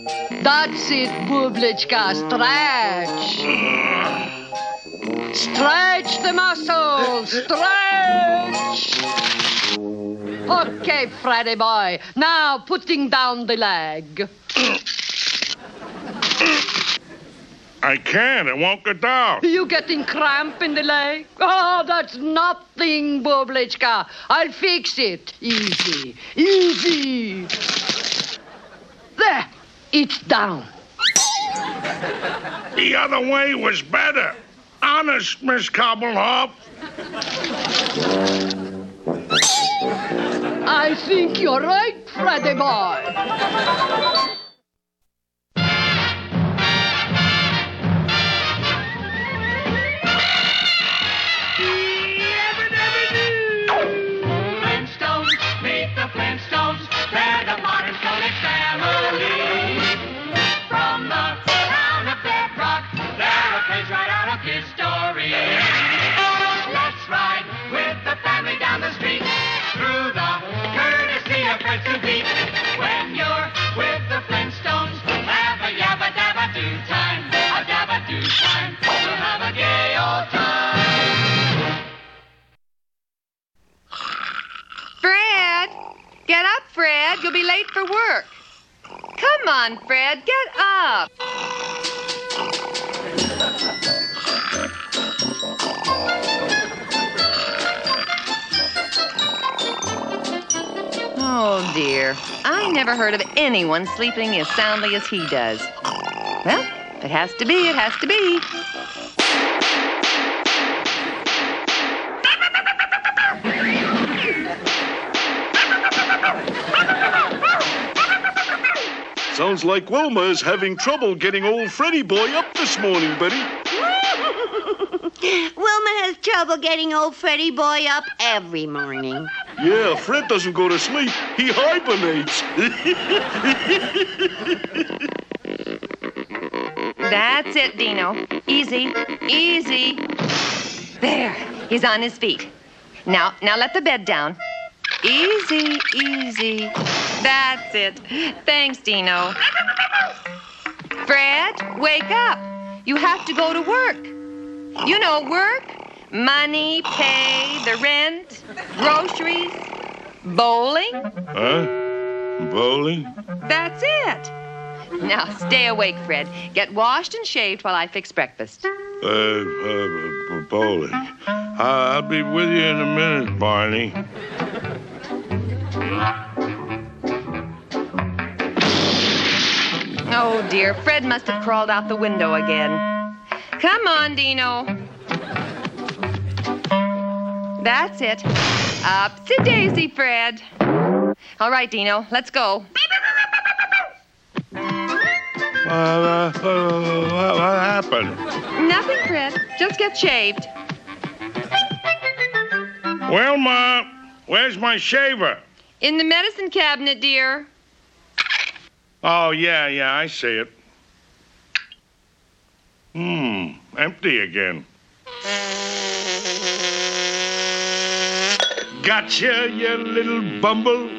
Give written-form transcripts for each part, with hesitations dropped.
That's it, Bublitchka. Stretch. Stretch the muscles. Stretch. Okay, Freddy boy. Now putting down the leg. I can't. It won't go down. You getting cramp in the leg? Oh, that's nothing, Bublitchka. I'll fix it. Easy. Easy. There. It's down. The other way was better. Honest, Miss Cobblehoff. I think you're right, Freddy boy. Flintstones, meet the Flintstones. They're the modern Stone Age family. From the town of Bedrock, they're a page right out of history. Let's ride with the family down the street through the courtesy of friends to meet. When you're with the Flintstones, have a yabba dabba do time, a dabba do time. We'll have a gay old time. Fred! Get up, Fred. You'll be late for work. Come on, Fred. Get up. Oh, dear. I never heard of anyone sleeping as soundly as he does. Well, if it has to be, it has to be. Sounds like Wilma is having trouble getting old Freddy boy up this morning, Betty. Wilma has trouble getting old Freddy boy up every morning. Yeah, Fred doesn't go to sleep. He hibernates. That's it, Dino. Easy, easy. There, he's on his feet. Now let the bed down. Easy, easy. That's it. Thanks, Dino. Fred, wake up. You have to go to work. You know, work, money, pay, the rent, groceries, bowling. Huh? Bowling? That's it. Now, stay awake, Fred. Get washed and shaved while I fix breakfast. Bowling. I'll be with you in a minute, Barney. Oh, dear. Fred must have crawled out the window again. Come on, Dino. That's it. Upsy-daisy, Fred. All right, Dino, let's go. What happened? Nothing, Fred. Just get shaved. Well, Ma, where's my shaver? In the medicine cabinet, dear. Oh, yeah, I see it. Empty again. Gotcha, you little bumble.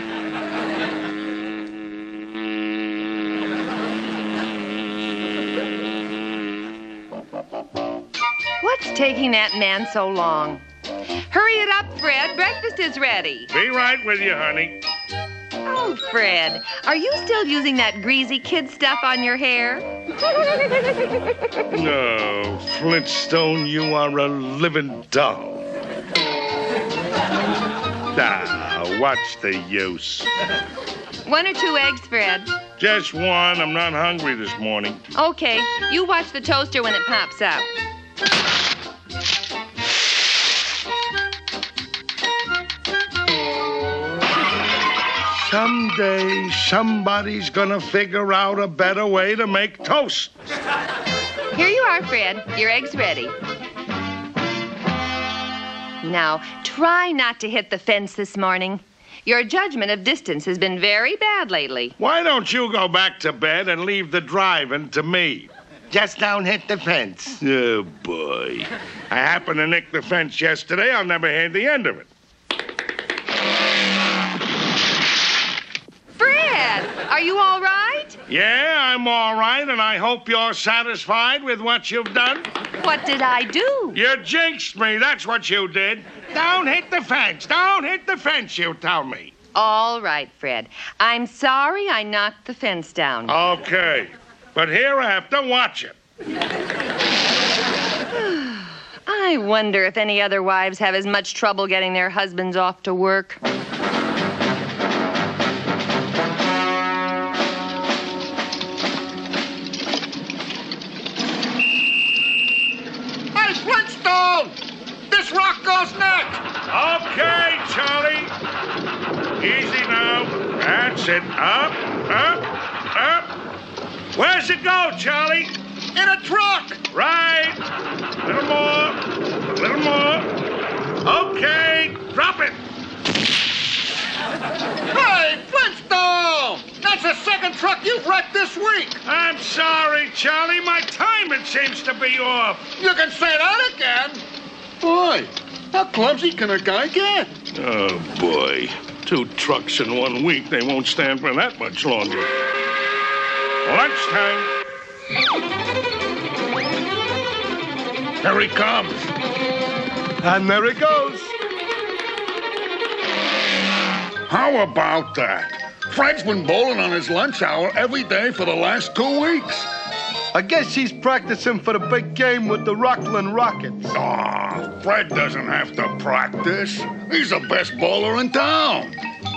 What's taking that man so long? Hurry it up, Fred. Breakfast is ready. Be right with you, honey. Oh, Fred, are you still using that greasy kid stuff on your hair? No, Flintstone, you are a living doll. What's the use? 1 or 2 eggs, Fred. Just one. I'm not hungry this morning. Okay, you watch the toaster when it pops up. Someday, somebody's gonna figure out a better way to make toast. Here you are, Fred. Your egg's ready. Now, try not to hit the fence this morning. Your judgment of distance has been very bad lately. Why don't you go back to bed and leave the driving to me? Just don't hit the fence. Oh, boy. I happened to nick the fence yesterday. I'll never hear the end of it. Fred, are you all right? Yeah, I'm all right, and I hope you're satisfied with what you've done. What did I do? You jinxed me, that's what you did. Don't hit the fence, don't hit the fence, you tell me. All right, Fred. I'm sorry I knocked the fence down. Okay, but hereafter, watch it. I wonder if any other wives have as much trouble getting their husbands off to work. Hey, Flintstone! This rock goes next! Okay, Charlie. Easy now. That's it. Up, up, up. Where's it go, Charlie? In a truck! Right. A little more. A little more. Okay, drop it. Hey, Flintstone! That's the second truck you've wrecked this week! I'm sorry, Charlie. My timing seems to be off. You can say that again! Boy, how clumsy can a guy get? Oh, boy. 2 trucks in 1 week. They won't stand for that much longer. Lunchtime. Here he comes. And there he goes. How about that? Fred's been bowling on his lunch hour every day for the last 2 weeks. I guess he's practicing for the big game with the Rockland Rockets. Aw, Fred doesn't have to practice. He's the best bowler in town.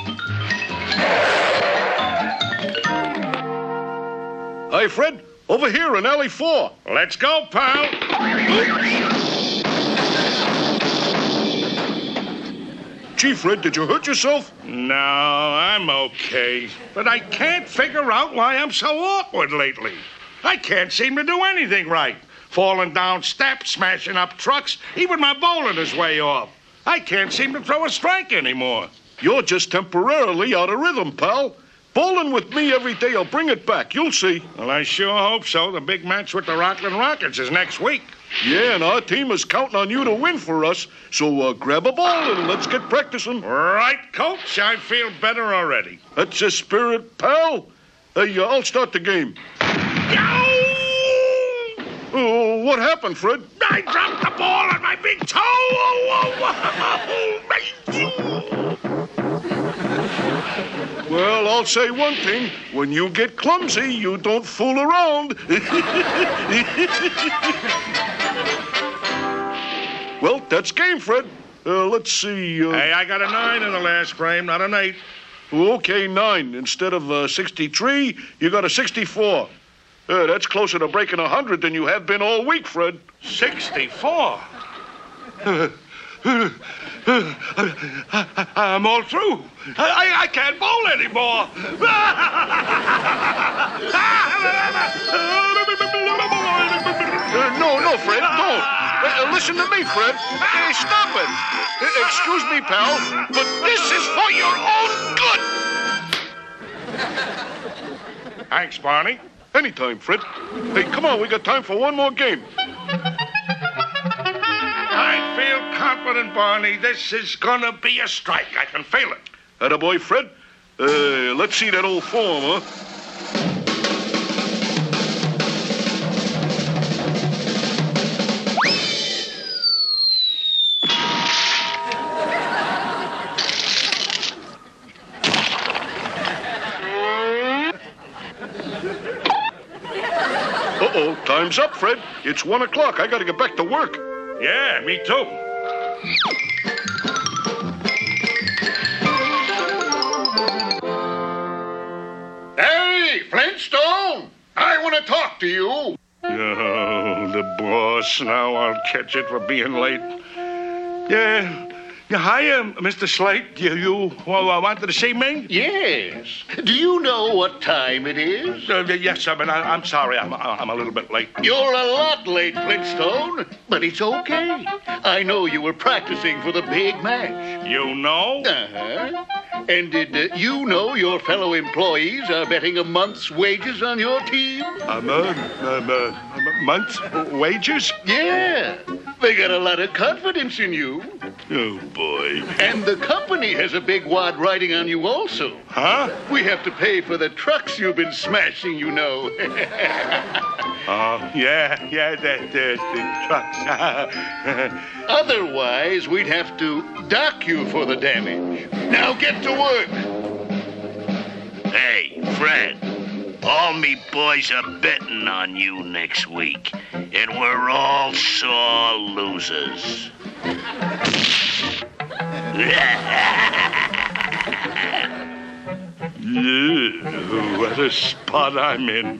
Hi, Fred. Over here in Alley 4. Let's go, pal. Gee, Fred, did you hurt yourself? No, I'm okay. But I can't figure out why I'm so awkward lately. I can't seem to do anything right. Falling down steps, smashing up trucks, even my bowling is way off. I can't seem to throw a strike anymore. You're just temporarily out of rhythm, pal. Bowling with me every day will bring it back. You'll see. Well, I sure hope so. The big match with the Rockland Rockets is next week. Yeah, and our team is counting on you to win for us. So grab a ball and let's get practicing. Right, Coach. I feel better already. That's the spirit, pal. Hey, I'll start the game. Oh, what happened, Fred? I dropped the ball on my big toe. Well, I'll say one thing. When you get clumsy, you don't fool around. Well, that's game, Fred. Let's see. Hey, I got a 9 in the last frame, not an 8. Okay, 9. Instead of 63, you got a 64. That's closer to breaking 100 than you have been all week, Fred. 64? I'm all through. I can't bowl anymore. No, Fred, no. Listen to me, Fred. Stop it. Excuse me, pal, but this is for your own good. Thanks, Barney. Anytime, Fred. Hey, come on, we got time for one more game. I feel confident, Barney. This is gonna be a strike. I can feel it. Attaboy, Fred. Let's see that old form, huh? Uh-oh, time's up, Fred. It's 1 o'clock. I gotta get back to work. Yeah, me too. Hey, Flintstone! I want to talk to you. Oh, the boss. Now I'll catch it for being late. Yeah. Hi, Mr. Slate. You wanted to see me? Yes. Do you know what time it is? Yes, sir, but I'm sorry. I'm a little bit late. You're a lot late, Flintstone, but it's okay. I know you were practicing for the big match. You know? Uh-huh. And did you know your fellow employees are betting a month's wages on your team? Month's wages? Yeah. They got a lot of confidence in you. Oh, boy. And the company has a big wad riding on you also. Huh? We have to pay for the trucks you've been smashing, you know. Oh, yeah, the trucks. Otherwise, we'd have to dock you for the damage. Now get to work. Hey, Fred. All me boys are betting on you next week, and we're all sore losers. What a spot I'm in.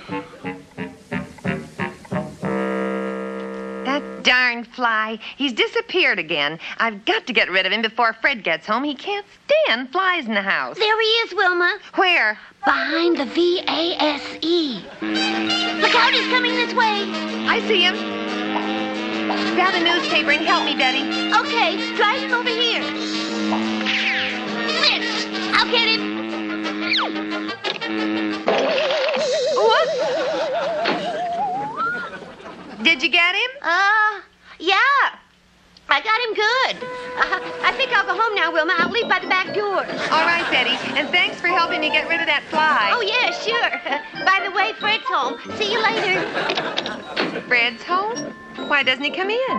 That darn fly. He's disappeared again. I've got to get rid of him before Fred gets home. He can't stand flies in the house. There he is, Wilma. Where? Behind the VASE. Look out, he's coming this way. I see him. Grab a newspaper and help me, Betty. Okay, drive him over here. This, I'll get him. What? Did you get him? Yeah. I got him good. I think I'll go home now, Wilma. I'll leave by the back door. All right, Betty. And thanks for helping me get rid of that fly. Oh, yeah, sure. By the way, Fred's home. See you later. Fred's home? Why doesn't he come in?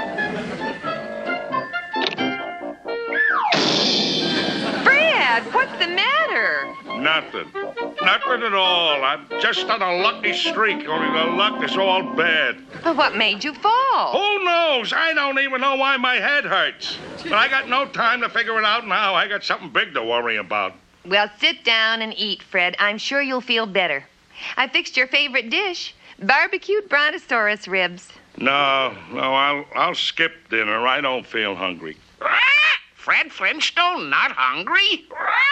Fred, what's the matter? Nothing. Nothing at all. I'm just on a lucky streak, only the luck is all bad. Well, what made you fall? Who knows? I don't even know why my head hurts. But I got no time to figure it out now. I got something big to worry about. Well, sit down and eat, Fred. I'm sure you'll feel better. I fixed your favorite dish, barbecued brontosaurus ribs. No, I'll skip dinner. I don't feel hungry. Fred Flintstone not hungry?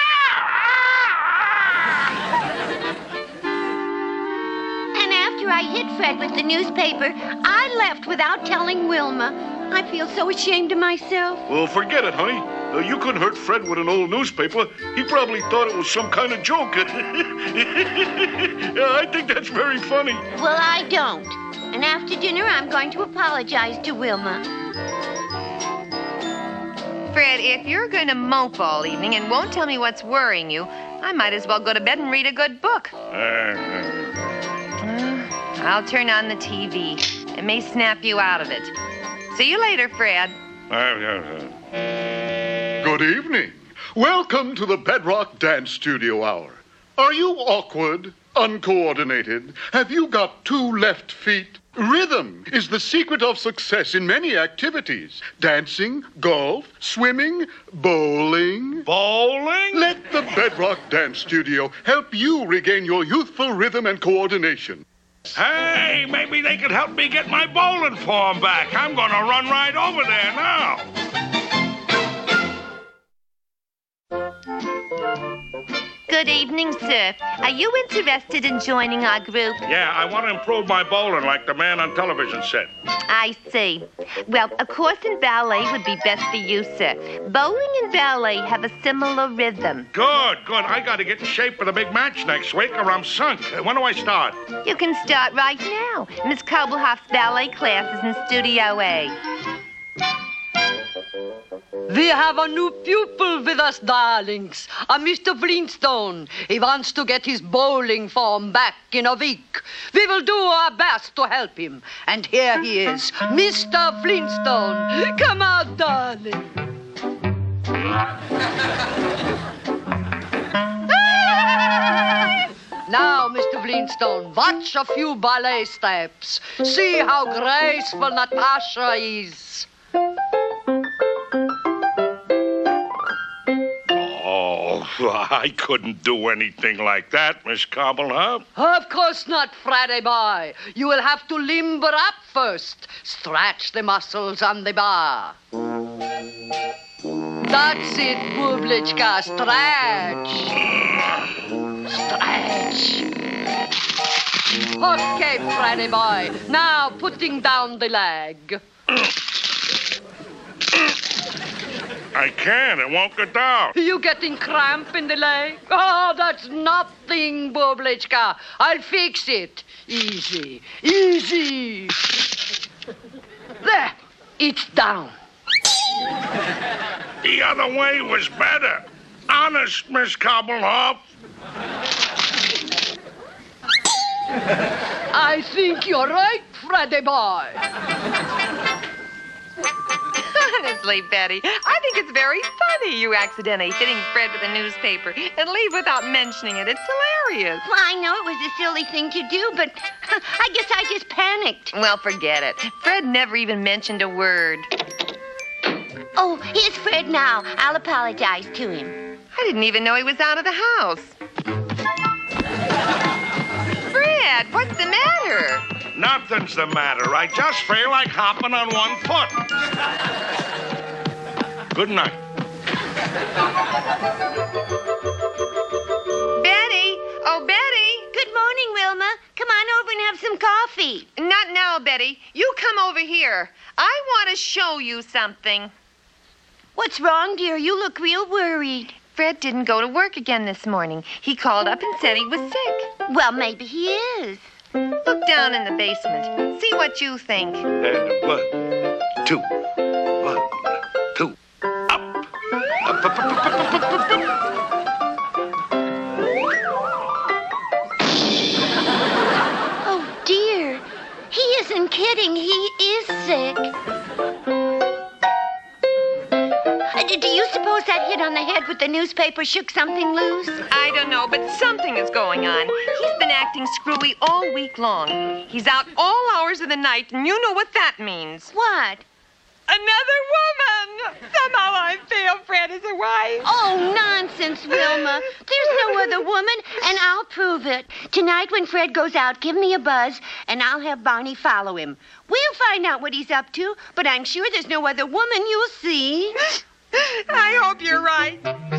And after I hit Fred with the newspaper, I left without telling Wilma. I feel so ashamed of myself. Well, forget it, honey. You couldn't hurt Fred with an old newspaper. He probably thought it was some kind of joke. Yeah, I think that's very funny. Well, I don't. And after dinner, I'm going to apologize to Wilma. Fred, if you're going to mope all evening and won't tell me what's worrying you, I might as well go to bed and read a good book. I'll turn on the TV. It may snap you out of it. See you later, Fred. Good evening. Welcome to the Bedrock Dance Studio Hour. Are you awkward, uncoordinated? Have you got two left feet? Rhythm is the secret of success in many activities. Dancing, golf, swimming, bowling. Bowling? Let the Bedrock Dance Studio help you regain your youthful rhythm and coordination. Hey, maybe they could help me get my bowling form back. I'm going to run right over there now. Good evening, sir. Are you interested in joining our group? Yeah, I want to improve my bowling like the man on television said. I see. Well, a course in ballet would be best for you, sir. Bowling and ballet have a similar rhythm. Good. I got to get in shape for the big match next week or I'm sunk. When do I start? You can start right now. Miss Kabelhoff's ballet class is in Studio A. We have a new pupil with us, darlings. A Mr. Flintstone. He wants to get his bowling form back in a week. We will do our best to help him. And here he is, Mr. Flintstone. Come out, darling. Now, Mr. Flintstone, watch a few ballet steps. See how graceful Natasha is. I couldn't do anything like that, Miss Cobblehup. Of course not, Friday boy. You will have to limber up first. Stretch the muscles on the bar. That's it, Bublichka. Stretch. Stretch. Okay, Friday boy. Now putting down the leg. I can't. It won't get down. You getting cramp in the leg? Oh, that's nothing, Bublichka. I'll fix it. Easy. There. It's down. The other way was better. Honest, Miss Cobblehoff. I think you're right, Freddy boy. Honestly, Betty, I think it's very funny you accidentally hitting Fred with a newspaper and leave without mentioning it. It's hilarious. Well, I know it was a silly thing to do, but I guess I just panicked. Well, forget it. Fred never even mentioned a word. Oh, here's Fred now. I'll apologize to him. I didn't even know he was out of the house. Fred, what's the matter? Nothing's the matter. I just feel like hopping on one foot. Good night. Betty! Oh, Betty! Good morning, Wilma. Come on over and have some coffee. Not now, Betty. You come over here. I want to show you something. What's wrong, dear? You look real worried. Fred didn't go to work again this morning. He called up and said he was sick. Well, maybe he is. Look down in the basement. See what you think. And 1, 2, 1, 2. Up. Up, up, up, up, up, up, up, up. Oh, dear. He isn't kidding. He is sick. Do you suppose that hit on the head with the newspaper shook something loose? I don't know, but something is going on. He's been acting screwy all week long. He's out all hours of the night, and you know what that means. What? Another woman! Somehow I feel Fred is a wife. Oh, nonsense, Wilma. There's no other woman, and I'll prove it. Tonight when Fred goes out, give me a buzz, and I'll have Barney follow him. We'll find out what he's up to, but I'm sure there's no other woman you'll see. I hope you're right.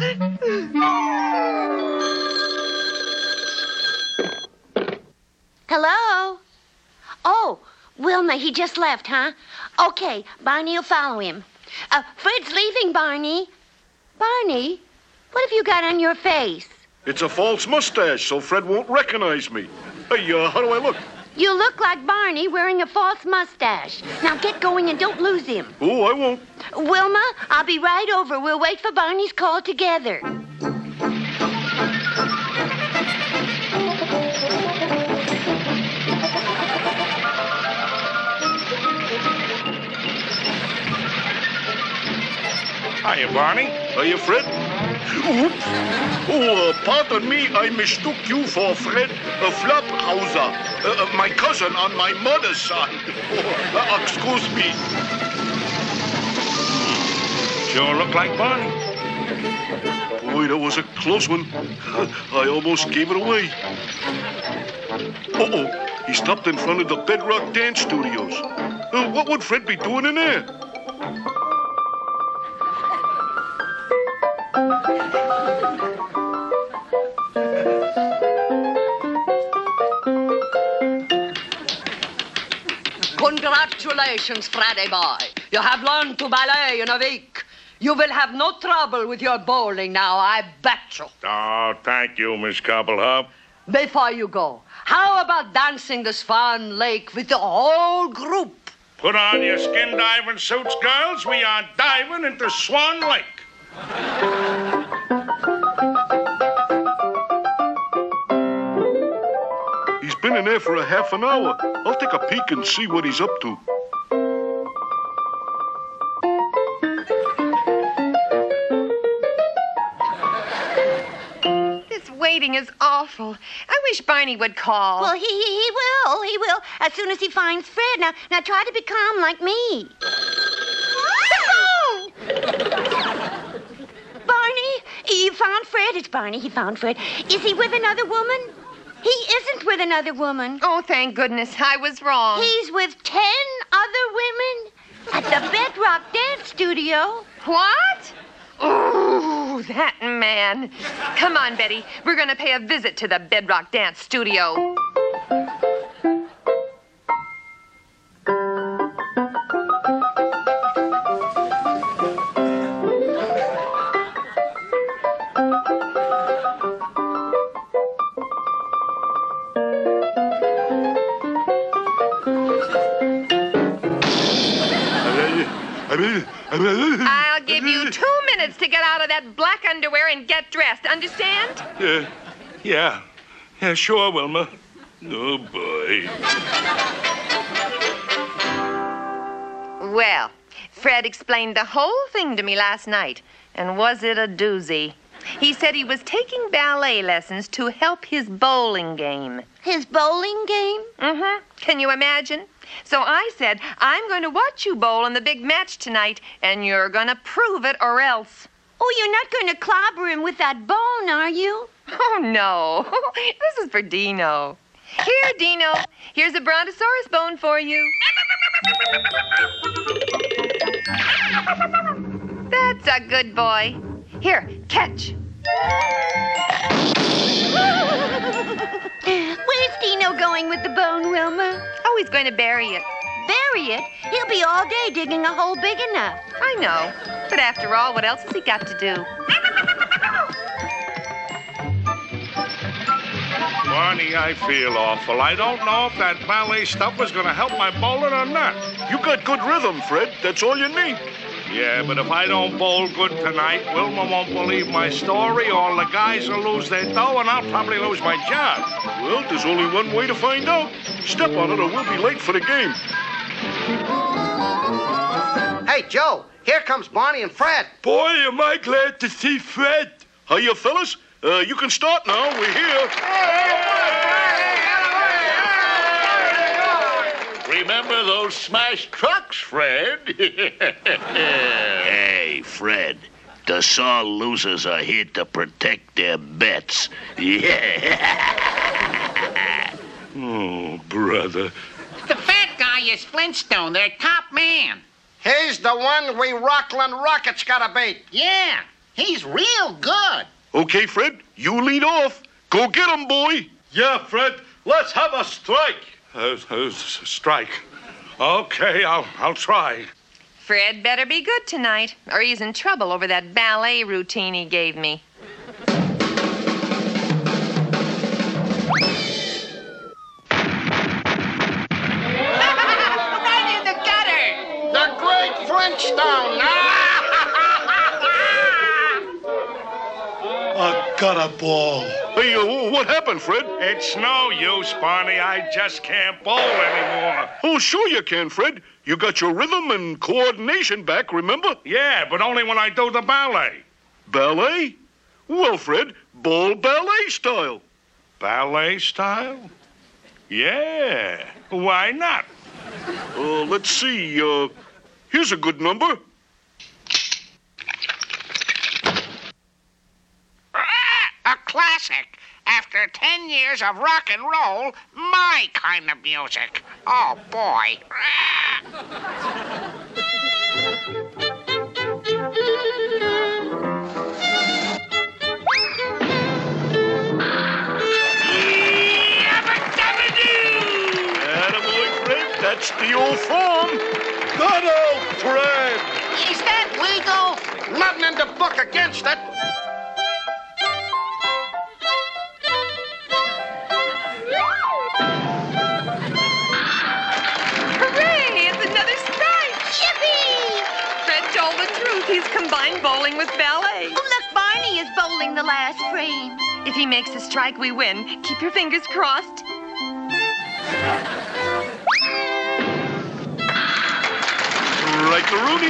Hello? Oh, Wilma, he just left, huh? Okay, Barney will follow him. Fred's leaving, Barney. Barney, what have you got on your face? It's a false mustache, so Fred won't recognize me. Hey, how do I look? You look like Barney wearing a false mustache. Now get going and don't lose him. Oh, I won't. Wilma, I'll be right over. We'll wait for Barney's call together. Hiya, Barney. Hiya, Fred. Oops. Oh, pardon me. I mistook you for Fred Flopphauser, my cousin on my mother's side. Oh, excuse me. Sure look like Barney. Boy, that was a close one. I almost gave it away. Uh-oh. He stopped in front of the Bedrock Dance Studios. What would Fred be doing in there? Congratulations, Freddy boy. You have learned to ballet in a week. You will have no trouble with your bowling now, I bet you. Oh, thank you, Miss Cobblehuff. Before you go, how about dancing the Swan Lake with the whole group? Put on your skin diving suits, girls. We are diving into Swan Lake. He's been in there for a half an hour. I'll take a peek and see what he's up to. This waiting is awful. I wish Barney would call. Well, he will. He will. As soon as he finds Fred. Now try to be calm like me. Barney, you found Fred. It's Barney. He found Fred. Is he with another woman? He isn't with another woman. Oh, thank goodness. I was wrong. He's with 10 other women at the Bedrock Dance Studio. What? Ooh, that man. Come on, Betty. We're going to pay a visit to the Bedrock Dance Studio. I'll give you 2 minutes to get out of that black underwear and get dressed. Understand? Yeah, sure, Wilma. Oh, boy. Well, Fred explained the whole thing to me last night, and was it a doozy? He said he was taking ballet lessons to help his bowling game. His bowling game? Mm-hmm. Can you imagine? So I said, I'm going to watch you bowl in the big match tonight, and you're going to prove it or else. Oh, you're not going to clobber him with that bone, are you? Oh, no. This is for Dino. Here, Dino. Here's a brontosaurus bone for you. That's a good boy. Here, catch. Where's Dino going with the bone, Wilma? Oh, he's going to bury it. Bury it? He'll be all day digging a hole big enough. I know. But after all, what else has he got to do? Barney, I feel awful. I don't know if that ballet stuff is going to help my bowling or not. You got good rhythm, Fred. That's all you need. Yeah, but if I don't bowl good tonight, Wilma won't believe my story, all the guys will lose their dough, and I'll probably lose my job. Well, there's only one way to find out. Step on it or we'll be late for the game. Hey, Joe, here comes Barney and Fred. Boy, am I glad to see Fred. Hiya, fellas. You can start now. We're here. Remember those smashed trucks, Fred? Hey, Fred. The sore losers are here to protect their bets. Oh, brother. The fat guy is Flintstone, their top man. He's the one we Rockland Rockets gotta beat. Yeah, he's real good. Okay, Fred, you lead off. Go get him, boy. Yeah, Fred, let's have a strike. Strike. Okay, I'll try. Fred better be good tonight, or he's in trouble over that ballet routine he gave me. Right in the gutter. The great Flintstone. I got a ball. Hey, what happened, Fred? It's no use, Barney. I just can't bowl anymore. Oh, sure you can, Fred. You got your rhythm and coordination back, remember? Yeah, but only when I do the ballet. Ballet? Well, Fred, bowl ballet style. Ballet style? Yeah, why not? Let's see. Here's a good number. A classic. After 10 years of rock and roll, my kind of music. Oh, boy. Attaboy, Fred. That's the old form. Good old Fred. Is that legal? Nothing in the book against it. Hooray! It's another strike! Yippee! Fred told the truth. He's combined bowling with ballet. Oh, look, Barney is bowling the last frame. If he makes a strike, we win. Keep your fingers crossed. Right to Rooney.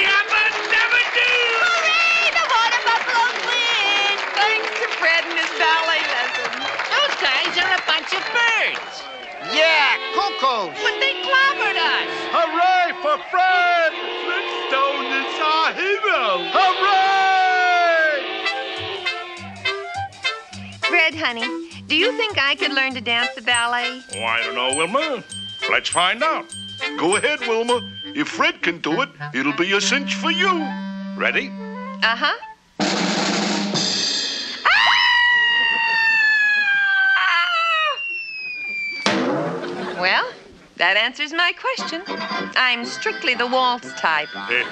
Hooray! The water buffaloes win! Thanks to Fred and his ballet lessons. Those guys are a bunch of birds. Yeah, cuckoos. But they clobbered us. Hooray for Fred! Flintstone is our hero! Hooray! Fred, honey, do you think I could learn to dance the ballet? Oh, I don't know, Wilma. Let's find out. Go ahead, Wilma. If Fred can do it, it'll be a cinch for you. Ready? Uh-huh. Well, that answers my question. I'm strictly the waltz type.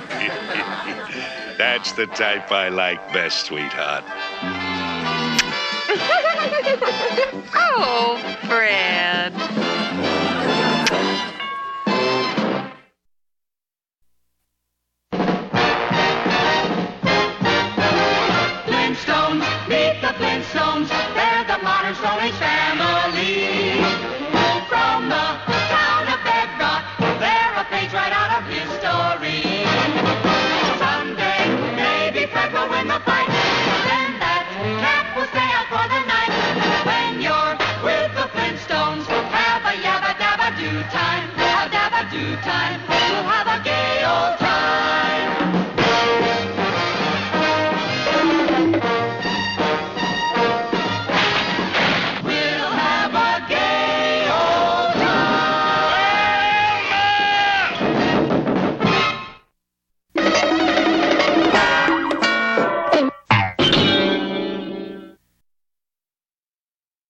That's the type I like best, sweetheart. Oh, Fred.